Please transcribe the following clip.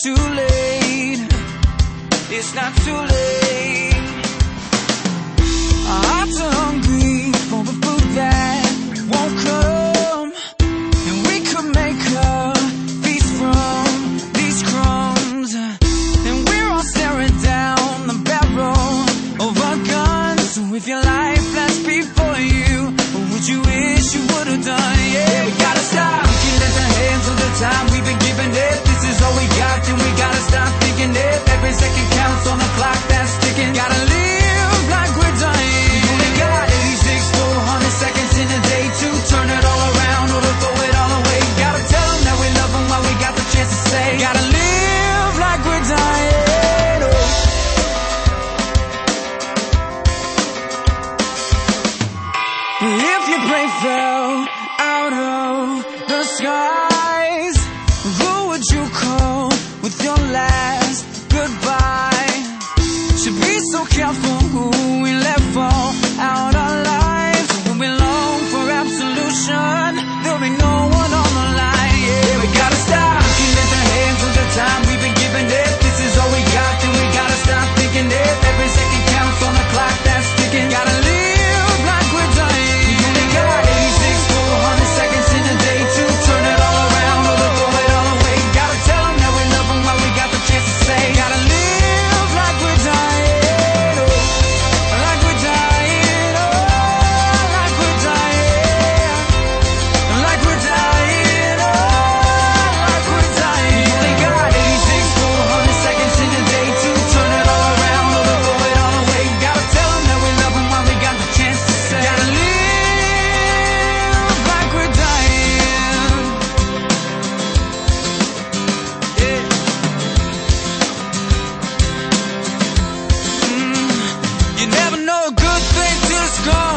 too late. It's not too late. I'm too hungry for the food that won't come, and we could make a feast from these crumbs. And we're all staring down the barrel of our guns. So if your life lasts before you, what would you wish you would have done? Yeah, we gotta stop looking at the hands of the time we've been giving it. This is all we got, then we gotta stop thinking it. Every second counts on the clock that's ticking. Gotta live like we're dying. We only got 86 400 seconds in a day to turn it all around or to throw it all away. Gotta tell them that we love them while we got the chance to say. Gotta live like we're dying. Oh. If your plane fell out of the skies, who would you call with your last goodbye? Should be so careful who we let fall out our lives. When we long for absolution, there'll be no one on the line. Yeah, we gotta stop looking at the hands of the time we've been giving it. This is all we got, then we gotta stop thinking it. Every second counts on the clock that's ticking. Gotta live like we're dying. We only got 86 400 seconds in a day to turn it all around or to throw it all away. Gotta tell them that we love them while we got the chance to say. Gotta live like we're dying, oh, like we're dying, oh, like we're dying, like we're dying, oh, like we're dying. We only got 86 400 seconds in a day to turn it all around or to throw it all away. Gotta tell them that we love them while we got the chance to say. Gotta live like we're dying. Yeah. You never know a good thing till it's gone.